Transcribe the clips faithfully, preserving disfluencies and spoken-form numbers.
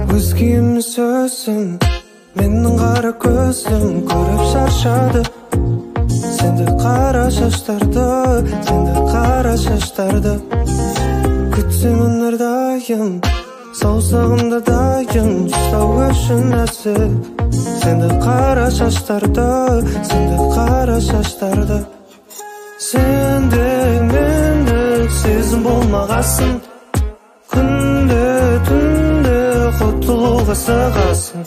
Өзгеміз сөзім, менің қара көзім көріп шаршады. Сенде қара шаштарды, сенде қара шаштарды. Күтсемін әрдайым, саусағымда дайын ұстау үшін нәзік. Сенде қара шаштарды, сенде қара шаштарды. Сенде мендік сезім болмағасын, күнде түнде құтылуға сығасың.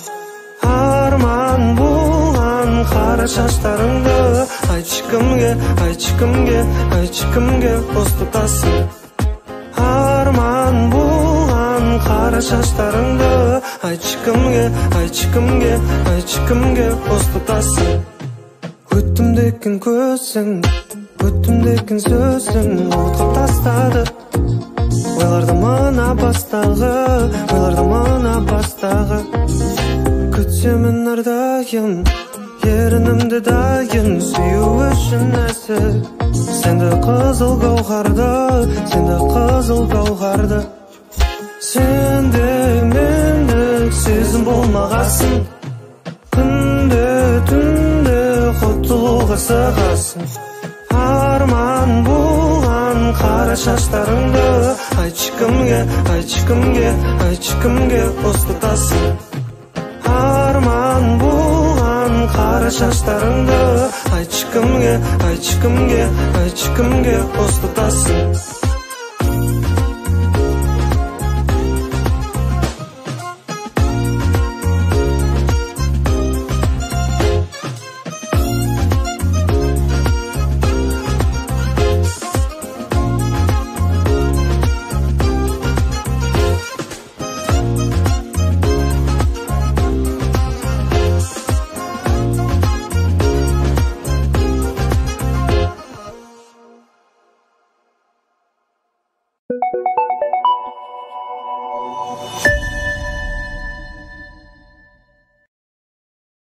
Арман болған қара шаштарыңды айтшы кімге, айтшы кімге, айтшы кімге бос тұтасың. Арман болған қара шаштарыңды айтшы кімге, айтшы кімге, айтшы кімге бос тұтасың. Өттім декен көзің, өттім декен сөзің отқа тастады. Ойларды мына бастағы, ойларды мына бастағы. Күтсемін әрдайым, ерінімді дайын сүю үшін нәзік. Сенде қызыл гауһарды, сенде қызыл гауһарды. Сенде мендік сезім болмағасын, күнде түнде құтылуға сығасың. Арман болған қара шаштарыңды айтшы кімге, айтшы кімге, айтшы кімге бос тұтасың. Арман болған қара шаштарыңды айтшы кімге, айтшы кімге, айтшы кімге бос тұтасың. Thank you.